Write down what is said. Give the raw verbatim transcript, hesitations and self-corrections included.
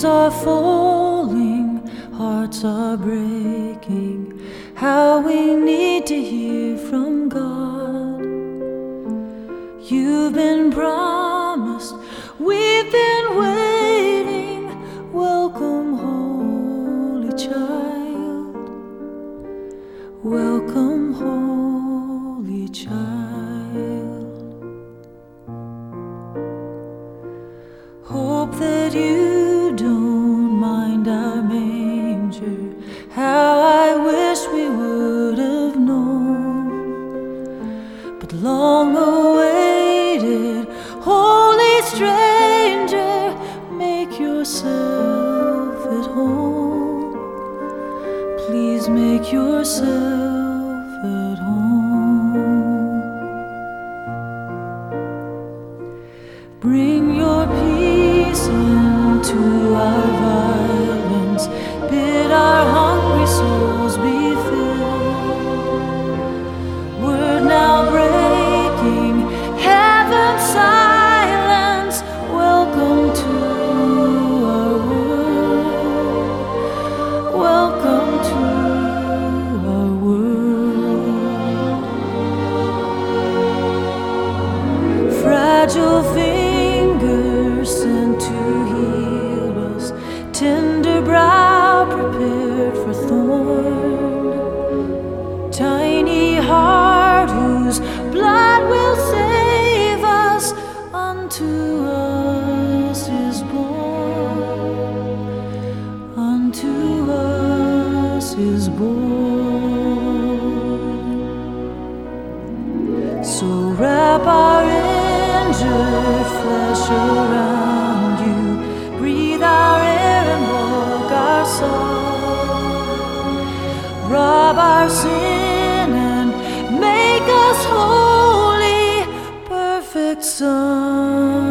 Tears are falling, hearts are breaking. How we need to hear from God. You've been promised, we've been waiting. Welcome, Holy Child. Welcome, Holy Child. Hope that you don't mind our manger. How I wish we would have known. But long awaited, holy stranger, make yourself at home. Please make yourself at home. Bring your peace into our violence. Bid our hungry souls be filled. Word now breaking, heaven's silence. Welcome to our world. Welcome to our world. Fragile fingers sent to heal us. Tender brow prepared for thorn. Tiny heart whose blood will save us. Unto us is born. Unto us is born. So wrap our injured flesh around you. Breathe our air and walk our song. Rob our sin and make us holy, perfect Son.